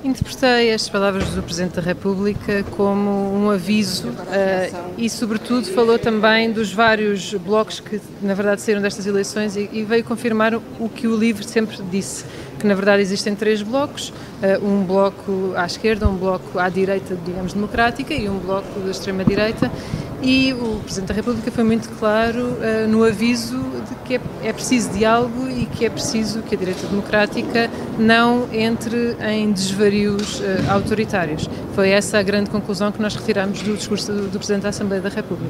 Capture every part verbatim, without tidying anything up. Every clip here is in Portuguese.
Interpretei as palavras do Presidente da República como um aviso uh, e, sobretudo, falou também dos vários blocos que, na verdade, saíram destas eleições e, e veio confirmar o que o LIVRE sempre disse, que, na verdade, existem três blocos, uh, um bloco à esquerda, um bloco à direita, digamos, democrática e um bloco da extrema-direita, e o Presidente da República foi muito claro uh, no aviso de que é, é preciso diálogo e que é preciso que a direita democrática não entre em desvarios uh, autoritários. Foi essa a grande conclusão que nós retiramos do discurso do, do Presidente da Assembleia da República.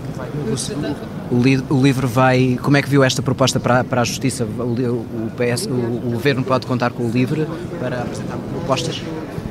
O, o, o LIVRE vai... Como é que viu esta proposta para, para a Justiça? O, o, P S, o, o Governo pode contar com o LIVRE para apresentar propostas?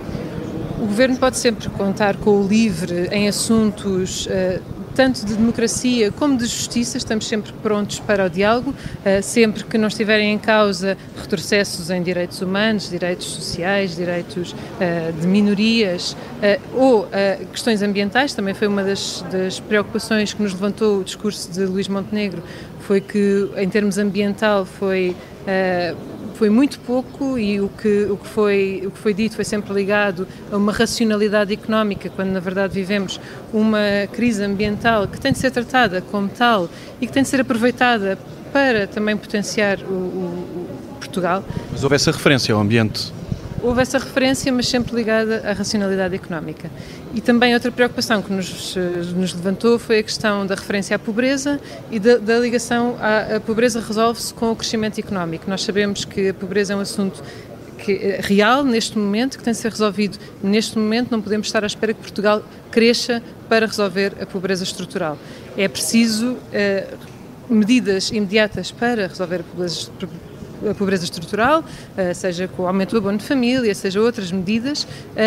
O Governo pode sempre contar com o LIVRE em assuntos uh, tanto de democracia como de justiça. Estamos sempre prontos para o diálogo, uh, sempre que não estiverem em causa retrocessos em direitos humanos, direitos sociais, direitos uh, de minorias uh, ou uh, questões ambientais. Também foi uma das, das preocupações que nos levantou o discurso de Luís Montenegro, foi que em termos ambiental foi... Uh, Foi muito pouco e o que, o, que foi, o que foi dito foi sempre ligado a uma racionalidade económica, quando na verdade vivemos uma crise ambiental que tem de ser tratada como tal e que tem de ser aproveitada para também potenciar o, o, o Portugal. Mas houve essa referência ao ambiente? Houve essa referência, mas sempre ligada à racionalidade económica. E também outra preocupação que nos, nos levantou foi a questão da referência à pobreza e da, da ligação à a pobreza resolve-se com o crescimento económico. Nós sabemos que a pobreza é um assunto que é real neste momento, que tem de ser resolvido neste momento. Não podemos estar à espera que Portugal cresça para resolver a pobreza estrutural. É preciso eh, medidas imediatas para resolver a pobreza estrutural, a pobreza estrutural, seja com o aumento do abono de família, seja outras medidas,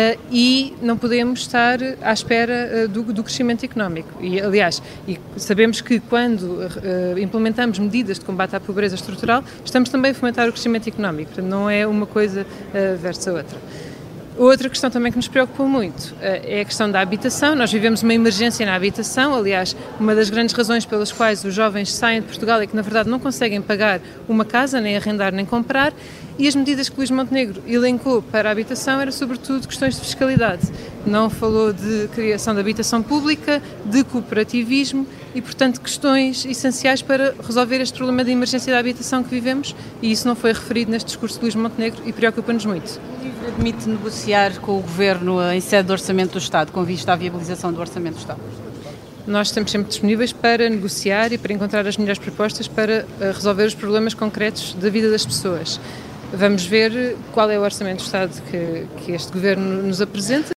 e não podemos estar à espera do, do crescimento económico. E, aliás, e sabemos que quando implementamos medidas de combate à pobreza estrutural, estamos também a fomentar o crescimento económico, portanto não é uma coisa versus a outra. Outra questão também que nos preocupa muito é a questão da habitação. Nós vivemos uma emergência na habitação. Aliás, uma das grandes razões pelas quais os jovens saem de Portugal é que, na verdade, não conseguem pagar uma casa, nem arrendar, nem comprar. E as medidas que Luís Montenegro elencou para a habitação eram, sobretudo, questões de fiscalidade. Não falou de criação de habitação pública, de cooperativismo e, portanto, questões essenciais para resolver este problema de emergência da habitação que vivemos, e isso não foi referido neste discurso de Luís Montenegro e preocupa-nos muito. Admite negociar com o Governo em sede do Orçamento do Estado, com vista à viabilização do Orçamento do Estado? Nós estamos sempre disponíveis para negociar e para encontrar as melhores propostas para resolver os problemas concretos da vida das pessoas. Vamos ver qual é o Orçamento do Estado que, que este Governo nos apresenta.